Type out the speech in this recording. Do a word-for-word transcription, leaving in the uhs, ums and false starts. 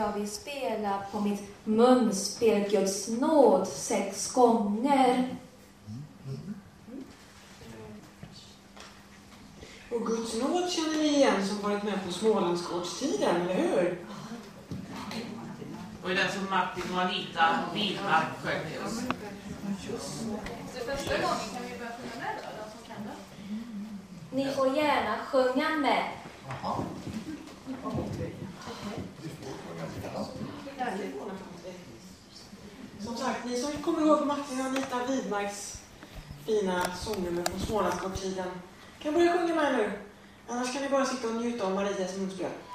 jag vill spela på mitt munspel Guds nåd sex gånger. Och Guds nåd känner ni igen som varit med på Smålandsgårdstiden, eller hur? Och den som Martin och Anita Widmark sjöng till oss. Så första gången kan vi börja sjunga med då, de som kan det. Ni får gärna sjunga med. Som sagt, ni som kommer ihåg Martin och Anita Widmarks fina sångnummer från Smålandsgårdstiden kan börja sjunga med nu. Annars kan ni bara sitta och njuta av Marias munspel.